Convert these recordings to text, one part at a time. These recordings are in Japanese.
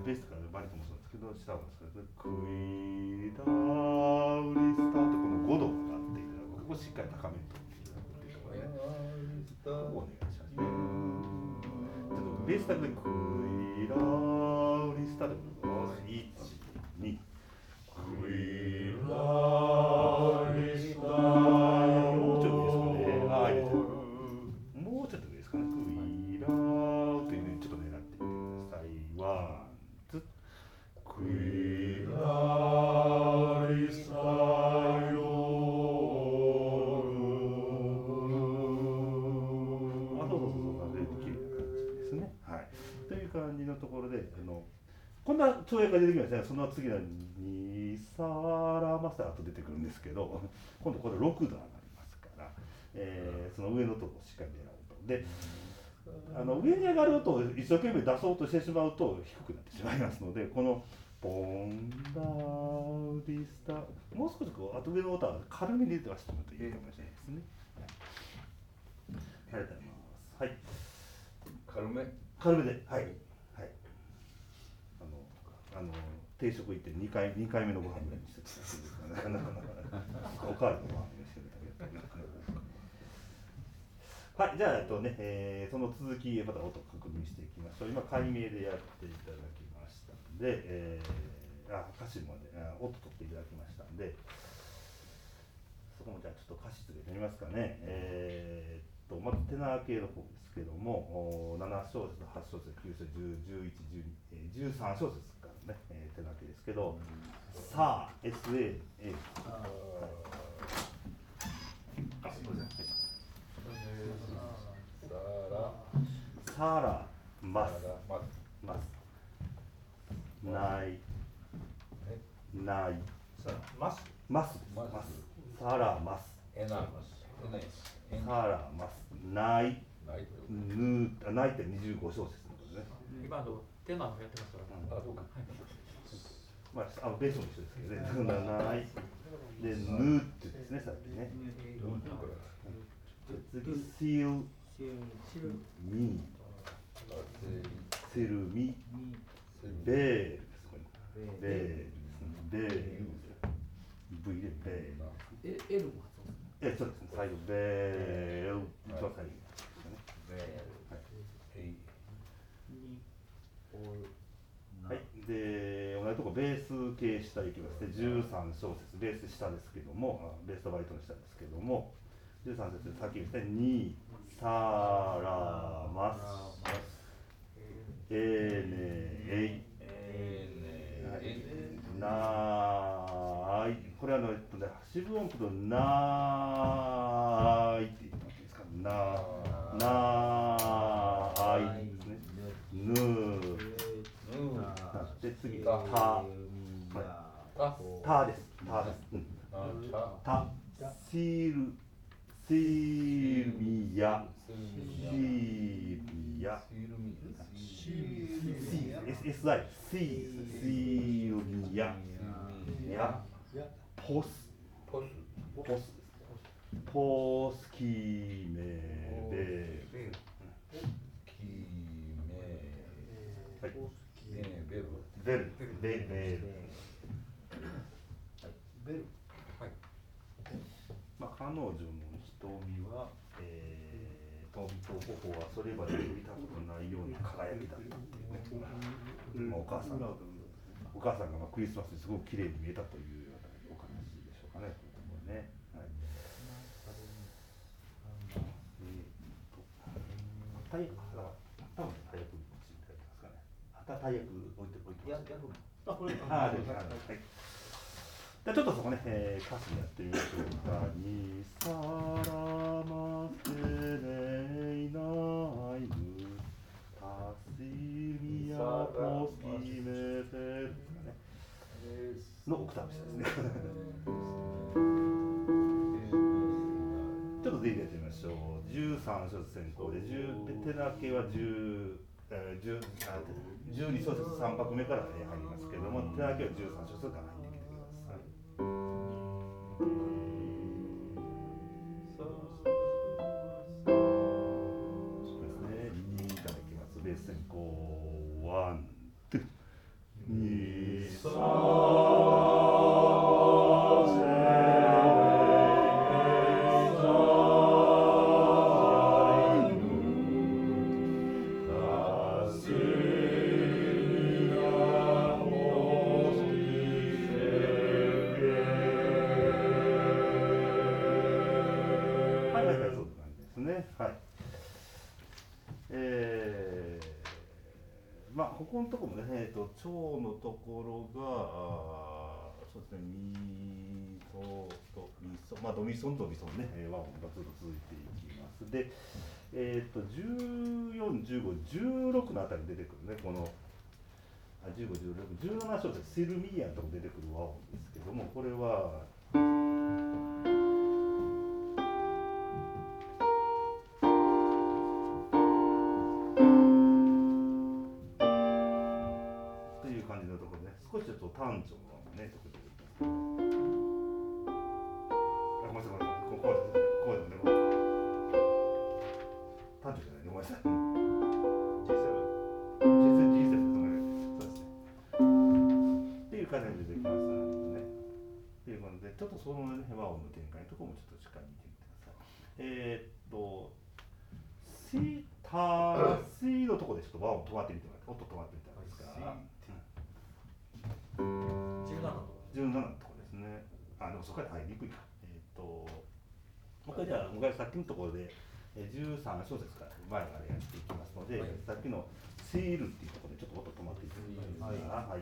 ベースとかバリトンもそうですけど、下はですけど、クイダウリスターとこの5度があっていただく、ここをしっかり高めるといただくっていうところで、ここをお願いしますね。ちょっとベースだけでクイダウリスターで1、2、クイダウリスター、もうちょっといいですかね。ああ、いいですね。もうちょっといいですかね。クイダウっていうふうにちょっと狙ってみてください。ワン、ツー。クイダリスタヨー、あ、そうそうそうそう、綺麗な感じですね。はい。という感じのところで、こんな跳躍が出てきましたね。その次のニサラマスターと出てくるんですけど、今度これ6度上がりますから、その上のところをしっかり狙うと。で、上に上がると一生懸命出そうとしてしまうと低くなってしまいますので、このポンダウディスタ、もう少しこう、あと上の音は軽めに出てましたのでいいかもしれないですね。ありがとうございます。はい。軽めで、はい。はい。定食行って2回目のご飯ぐらいにしてたんですかね。おかわりのご飯にしてるだけだったり。はい、じゃあ、その続き、また音確認していきましょう。今、解明でやっていただきましたんで、歌詞まで、音取っていただきましたんで、そこもじゃあ、ちょっと歌詞でやりますかね。まずテナー系の方ですけども、7小節、8小節、9小節、10、11、12、13小節からね、テナー系ですけど、さあ、SA、あ、すみません。サラマスないマスサラマスないないって25小節ですね。 今テーマもやってますから。 まあベースも一緒ですけどね。ないでぬってですね、さっきね。次シルミセルミベールです。ベール V でベール。 L も発音する。 そうですね。最後ベール一番最後ですね。はい。で同じとこベース系下いきますね。13小節ベース下ですけども、ベースとバリトン下ですけども、13節でさっき言った2サラマスエネエイない、これ四分音符のないって言ってもらっていいですか。ないですね。ぬで次たです。たシルミヤSI シルミヤやポスキメベル彼女の瞳は、瞳と頬はそれまで見たことないような輝きだったっていうね。お母さんがクリスマスにすごく綺麗に見えたというようなお話でしょうかね。大役多分大役していただけますかね。大役置いてます。これはい。ちょっとそこね、歌詞やってみましょうか。にさらませねいないぬたしみやぽすきめせですかね。のオクターブ下ですね。ちょっとぜひやってみましょう。13小節先行で、テナー系は12小節3拍目から入りますけども、テナー系は13小節から入ってきてください。そうですね。2からいきます。ベース先行ワン、ツー。 にさまあここのところもね、腸のところがそうですね、ミソとミソ、まあドミソンドミソンね、和音がずっと続いていきます。で、14、15、16のあたり出てくるね、この15、16、17小節セルミーヤのところ出てくる和音ですけども、これは感じのところね、少しちょっと単調なね、ところでごめんなさい、こうですね、単調じゃないね、ごめんなさい。G7 ですね。っていう感じでできましたね。っていうので、ちょっとそのね、和音の展開のところもちょっとしっかり見てみてください。C のところでちょっと和音止まってみてもらって、音止まってみてもらっていいですか。17のところですね。でもそこから入りにくいか。もう一回じゃあ、さっきのところで13小節から前からやっていきますので、はい、さっきのセールっていうところでちょっと音止まっていただきますか。はい。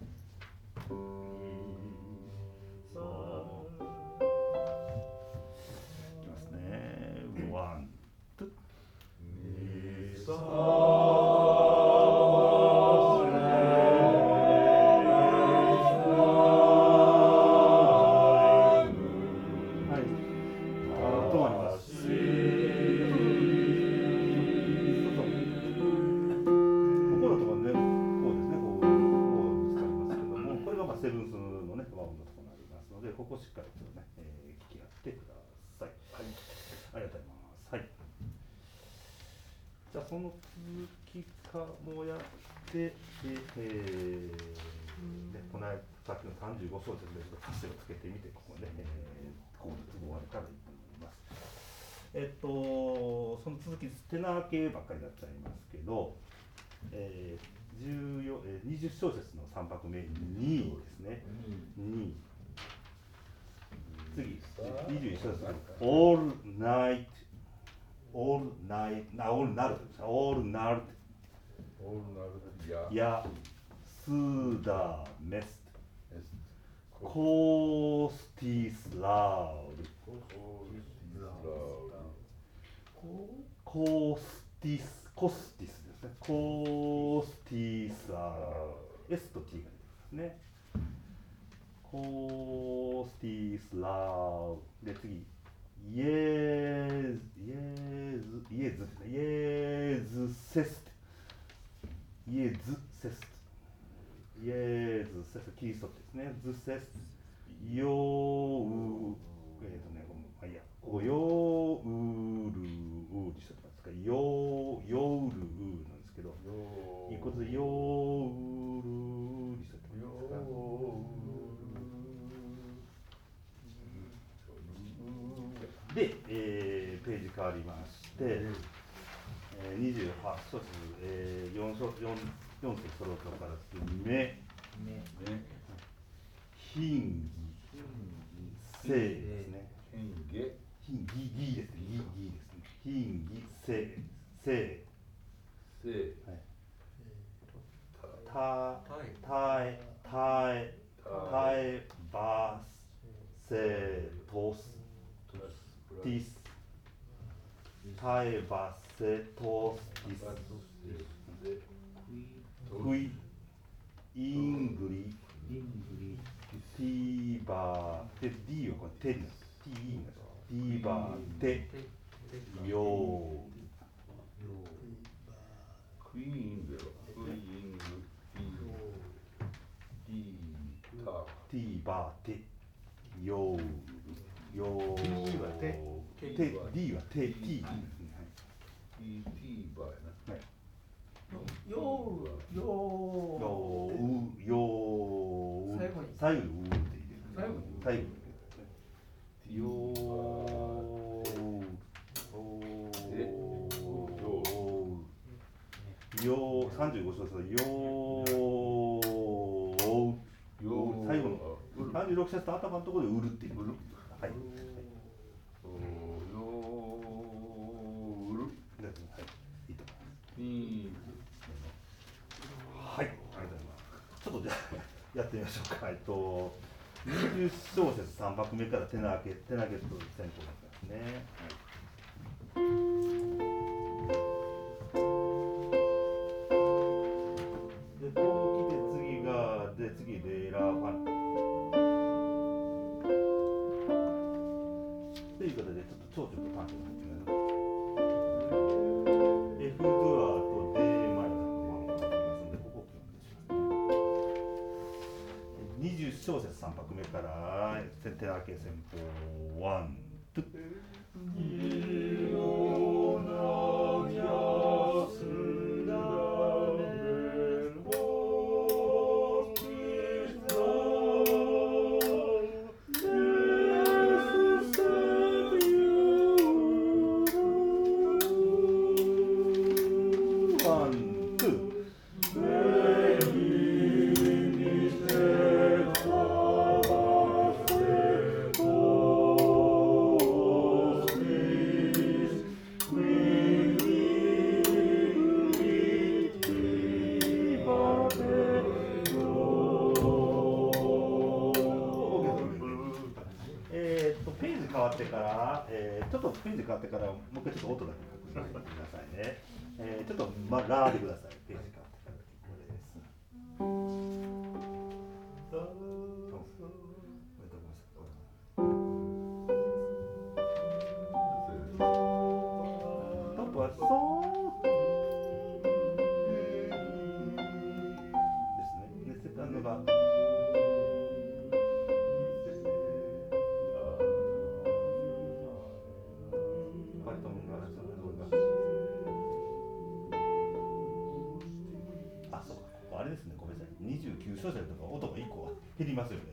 いきますね。ワン、ツー、ミソ。セブンスのね、和音のところになりますので、ここしっかりとね、聞き合ってください。はい、ありがとうございます。はい。じゃあその続きもやって、このさっきの35小節でちょっと歌詞をつけてみて、ここね、こう終わるからいいと思います。その続きテナー系ばっかりになっちゃいますけど、20小節の3拍目2ですね。2。次、21小節。all night, all night, all night, all night, ja, Suda mest, kostis laud, kostisですね。コースティーサー S と T が出てきますね。コースティースラーで次イエズですね。イエズセスイエズセスイエズセスキリストですね。ズセスヨウまあいいやヨウルウにしときますか。ヨウルウなんですけど、一個ずつヨウルウにしときますか。で、ページ変わりまして、28小節、4節そろそろから目、品義、性ですね。品義ですね。品義、性。タエバセトスティスタエバセトスティスクイイングリティバで D はこれテです。ティバテヨクイーンではティバテヨヨ D はテ D はテ T ですね。 T バやな。 ヨウ最後にうーって入れる。 最後に最後によーよー35小節よー最後の36節と頭のところでうるっていう。はい。いいと思います。はい、ありがとうございます。ちょっとじゃあやってみましょうか。20小節3拍目から手投げと先行になりますね。で、こう来て次レラファン。ということでちょっと長調と短調になってみましょう。F ドアと D マイナーのままになりますので、ここをお願いします。20小節3拍目から手投げ先方1、2。ページ変わってから、ちょっとページ変わってからもう一回ちょっと音だけ確認してくださいね。ちょっとラーでください。ページ変わってからこれです。トップはソーですね。でセカンドがあれですね、ごめんなさい。29小節とか音が1個は減りますよね。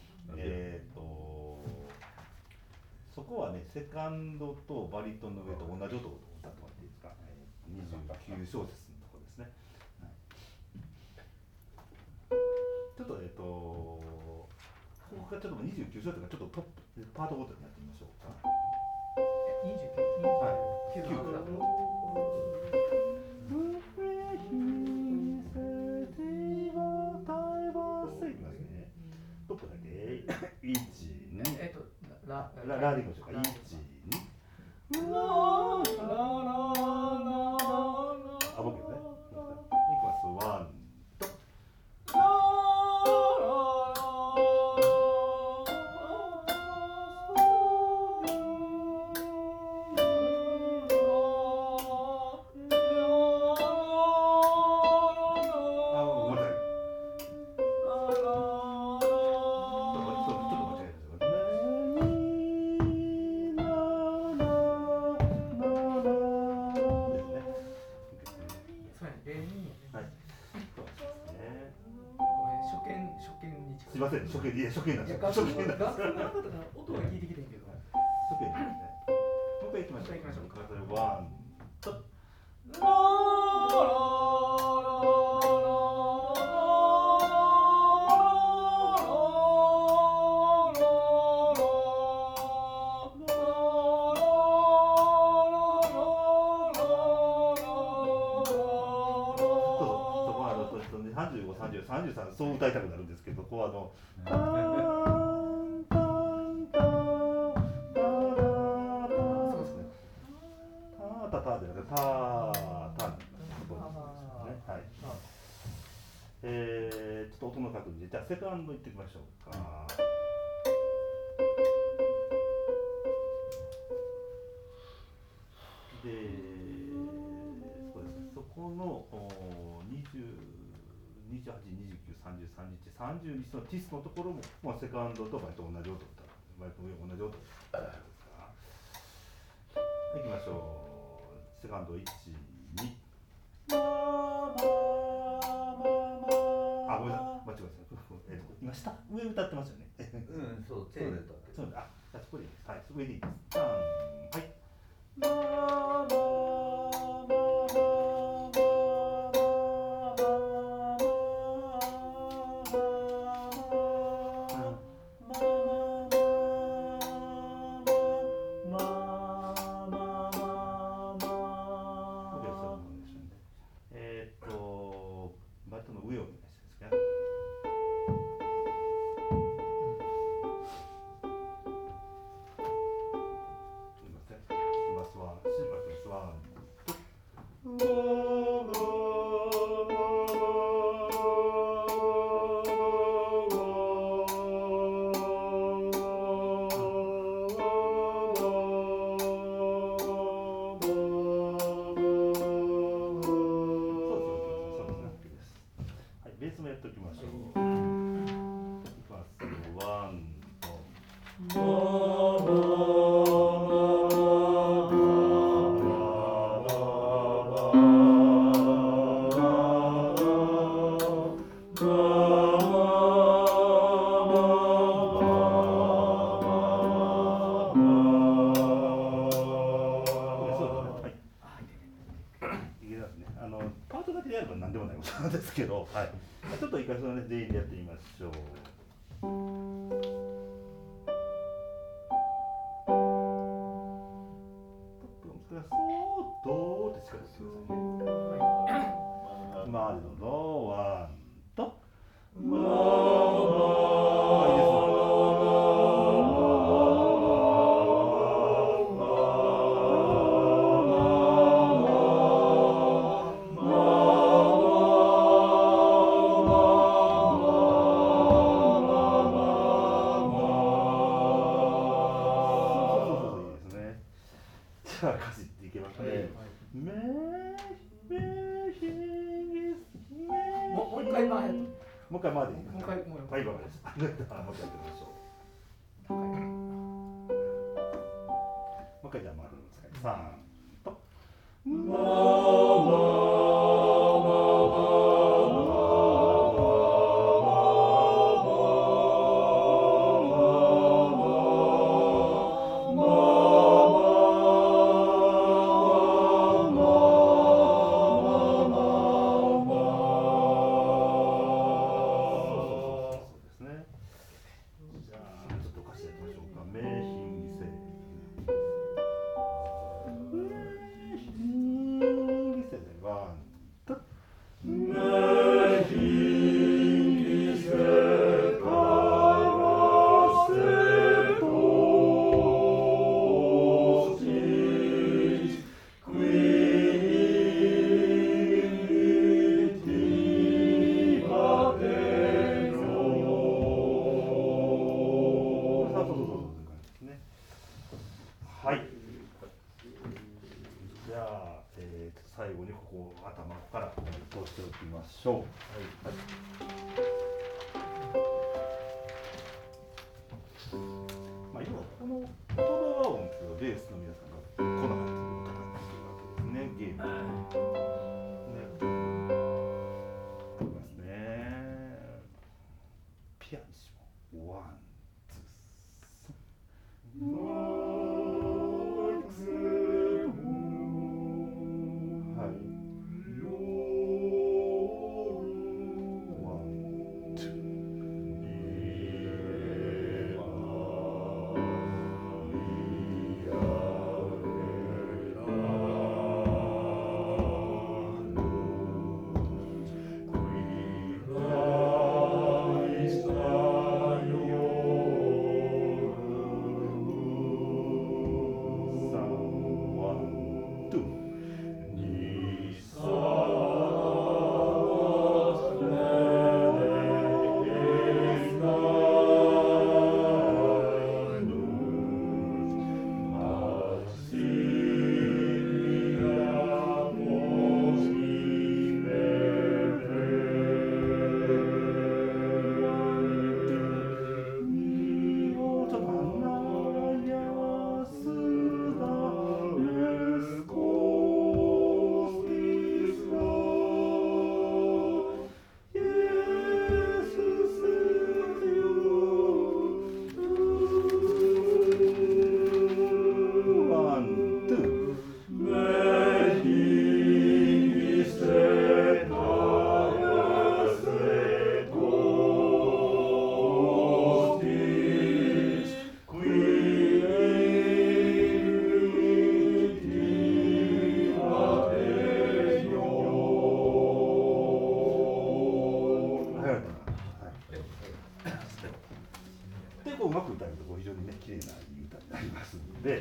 そこはね、セカンドとバリトンの上と同じ音を歌ってもらっていいですか。29小節のところですね。ちょっとここがちょっと29小節がちょっとトップパートごとにやってみましょうか。29から。ラでいきましょうか。1、2。僕ですね。いきます。1と。すみません、初見なんです。初見なんです。音が聞いてきてんけど。 初見なんですね。もう一回行きましょう。ワンと。35、30、33そう歌いたくなるんですけど、ここはそうですね。タタタでなくてタタになりますね。はい。ちょっと音の確認で、じゃあセカンドいってみましょうか。で、そうですね。そこの28、29、30、31、31のティスのところも、セカンドとバイト同じ音だった。バイト同じ音だったですか。いきましょう。セカンド1、2。あ、ごめんなさい。間違えました。 今上歌ってますよね。 うん、そう、手で歌ってる。 そう、あ、じゃあそこでいいです。はい、上でいいです。はい。バットの上をお願いしますね。ベースもやっておきましょう。いきます。ワンと。パートだけでやれば何でもないことなんですけど、はい、ちょっと一回そのね全員でやってみましょう。そうどうって力してくださいね。までのワンと。じゃあ歌詞っていけますね。 もう一回前。 もう一回前でいいですか。 もう一回もうはい、わかりました。もう一回やってみましょう。もう一回じゃあ回るんですか。3と。はい。じゃあ、最後にここを頭から通しておきましょう。はい。まあ、要はこの言葉音というベースの皆さんがこんな感じで歌っているわけですね、ゲームね。いきますね。ピアニッシモ。ワン、ツー、スリー。 まく歌えると非常にね綺麗ないい歌になりますので、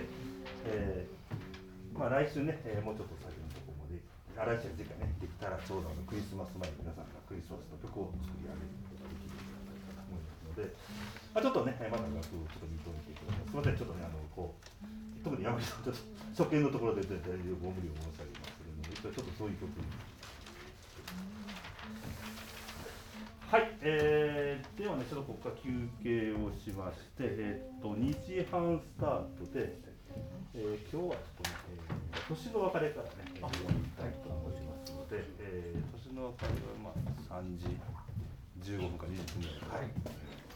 まあ来週ね、もうちょっと先のところまで来週次回ねできたらちょうどクリスマス前に皆さんがクリスマスの曲を作り上げることができるんじゃないかと思いますので、まあ、ちょっとねまた楽譜をちょっと見といてください。すみません、ちょっとねこう特に山口さんちょっと初見のところでご無理を申し上げますけれども、ちょっとそういう曲に。はい、ではね、ちょっとここから休憩をしまして、2時半スタートで、今日はちょっとね、年の別れからね、読みたいと思いますので、年の別れはまあ3時15分か20分ぐらいから。はい。